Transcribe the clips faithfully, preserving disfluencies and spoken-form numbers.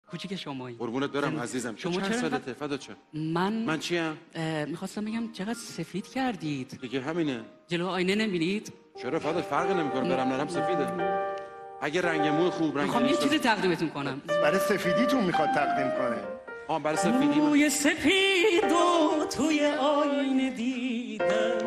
کوچیک شمایی. قربونت برم عزیزم. شما چند چرا سالته فدا چه؟ من من چیم؟ میخواستم بگم چقدر سفید کردید. دیگه همینه. جلو آینه نمیرید؟ چرا فدا فرقی نمیکنه برم نرم سفیده. اگه رنگ موی خوب رنگ میخوام یه چیزی تقدیمتون کنم. برای سفیدیتون میخواد تقدیم کنه. آه برای سفیدی. موی سفید و توی آینه دیدم.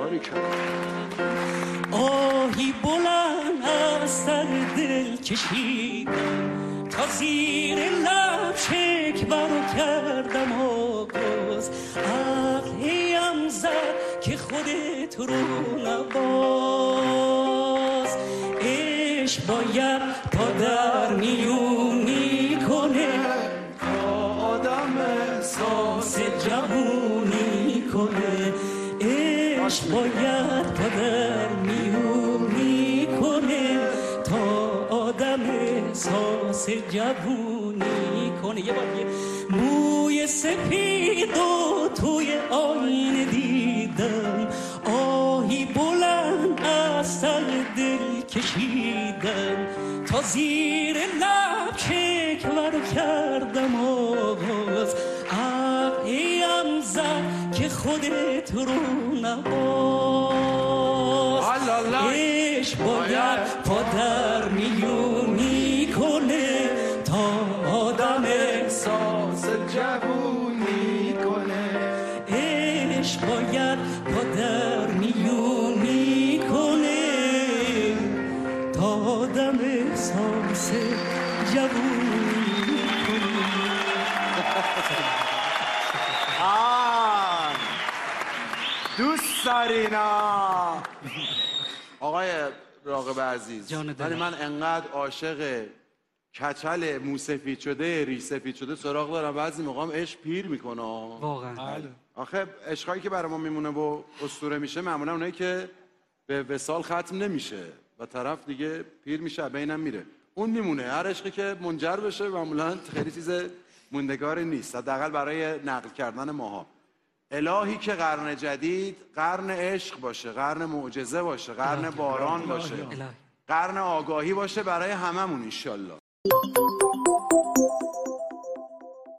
آهی بلند از سر دل کشیدم تا زیر لب شکوه کردم آغاز. عقلیم زد که خودت رو نباز. عشق باید تا در میونی کنه تا آدم احساس جوونی کنه. عشق باید تا در میونی کنه تا آدم احساس جوونی کنه. یه بار یه موی سفید و توی آینه دیدم. آهی بلند از سر دل کشیدم تا زیر لب شکوه رو کردم آغاز. عقلیم زد که خودت رو نباز. عشق باید پا در میونی کنه تا آدم احساس جوونی کنه. عشق باید پا در میونی کنه تا آدم احساس جوونی کنه. آه دوست دارینا. آقای راغب عزیز، جان دلم. ولی من انقدر عاشق کچل موسفید شده ریش سفید شده سراغ دارم. بعضی موقعم عشق پیر میکنه. واقعا آخه عشقایی که برای ما میمونه و اسطوره میشه معمولا اونایی که به وصال ختم نمیشه و طرف دیگه پیر میشه بینم میره، اون میمونه. هر عشقی که منجر بشه معمولا خیلی چیز موندگاری نیست، حداقل برای نقل کردن ماها. الهی که قرن جدید قرن عشق باشه، قرن معجزه باشه، قرن باران باشه، قرن آگاهی باشه برای هممون انشالله.